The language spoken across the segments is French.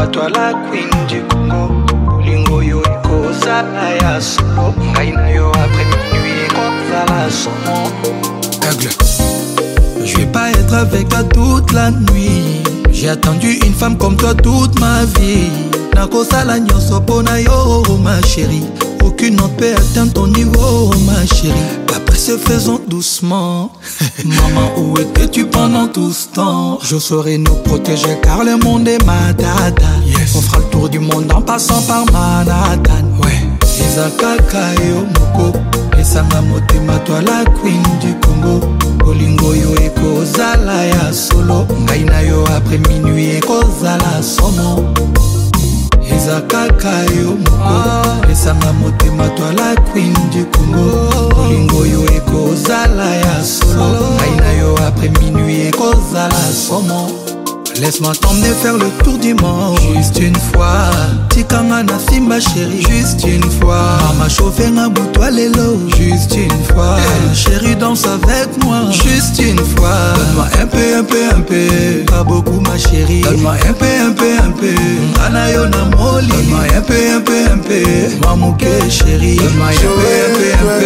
toi la queen du Congo. Lingo yo eko zala ya solo. Ngaina yo après minuit eko zala somo. Aigle. Je vais pas être avec toi toute la nuit. J'ai attendu une femme comme toi toute ma vie. Nakosala nyonso pona yo ma chérie. Aucune autre peut atteindre ton niveau ma chérie. Après se faisons doucement. Maman, où étais-tu pendant tout ce temps? Je saurais nous protéger car le monde est ma dada. Yes. On fera le tour du monde en passant par Manhattan. Ouais. Ezakaka yo moko. Esanga motema toi la queen du Congo. Olingo yo eko zala ya solo. Ngaina yo après minuit eko zala somo. Ezakaka yo moko. Esanga motema toi la queen du Congo. Olingo yo eko zala ya solo. Ngaina yo après minuit eko zala somo. Laisse-moi t'emmener faire le tour du monde. Juste une fois. Tikanga na simba chérie. Juste une fois. Mama chauffé na boutoi lelo. Juste une fois. Chérie danse avec moi. Juste une fois. Donne-moi un peu, un peu, un peu. Pas beaucoup ma chérie. Donne-moi un peu, un peu, un peu. Anayo na moli. Donne-moi un peu, un peu, un peu. Mamouke chérie. Donne-moi un peu, un peu, un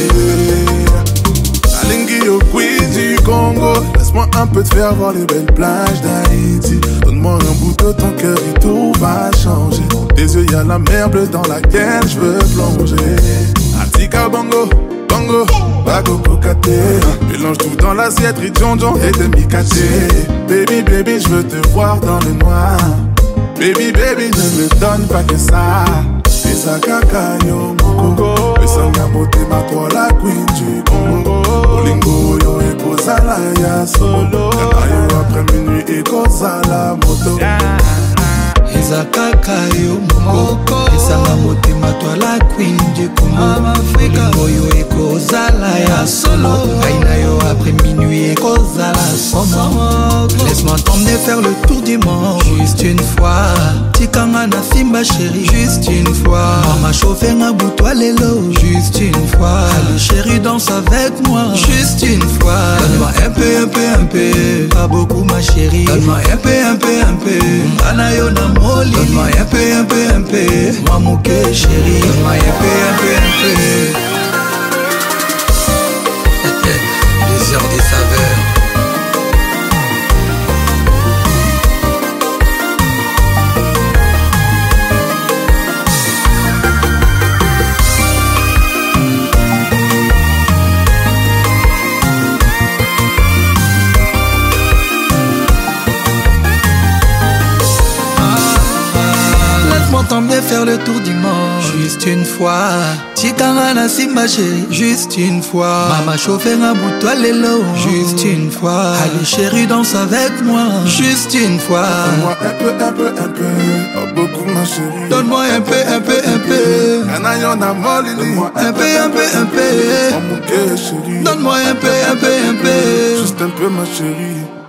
peu. Alingi yo queen du Congo. Laisse-moi un peu te faire voir les belles plages d'Haïti. Donne-moi un bout de ton cœur et tout va changer. Tes yeux y'a la mer bleue dans laquelle je veux plonger. Atika bongo, bongo, bago kokate. Mélange tout dans l'assiette, ridjonjon et demi-caté. Baby, baby, je veux te voir dans le noir. Baby, baby, ne me donne pas que ça. Ezakaka yo moko. Esanga motema toi la queen du Congo. Olingo yo eko zala ya solo. Kana yo après minuit eko zala moto. Ezakaka yo moko. Esanga motema toi la queen du Congo. Olingo yo eko zala ya solo. Ngaina yo après minuit eko zala somo. Laisse-moi t'emmener faire le tour du monde. Juste une fois. Tikanga na simba chérie. Juste une fois. Mama chauffé na boutoi lelo. Juste une fois. Allez chérie danse avec moi. Juste une fois. Donne-moi un peu, un peu, un peu. Pas beaucoup ma chérie. Donne-moi un peu, un peu, un peu. Anayo na moli. Donne-moi un peu, un peu, un peu. Mamouke chérie. Donne-moi un peu, un peu, un peu. Les heures des saveurs. T'emmener faire le tour du monde. Juste une fois. Tikanga na simba chérie. Juste une fois. Mama chauffé na boutoi lelo. Juste une fois. Allez chérie danse avec moi. Juste une fois. Donne-moi un peu, un peu, un peu. Pas beaucoup ma chérie. Donne-moi un peu, un peu, un peu. Anayo na moli. Donne-moi un peu, un peu, un peu. Mamouke chérie. Donne-moi un peu, un peu, un peu. Juste un peu ma chérie.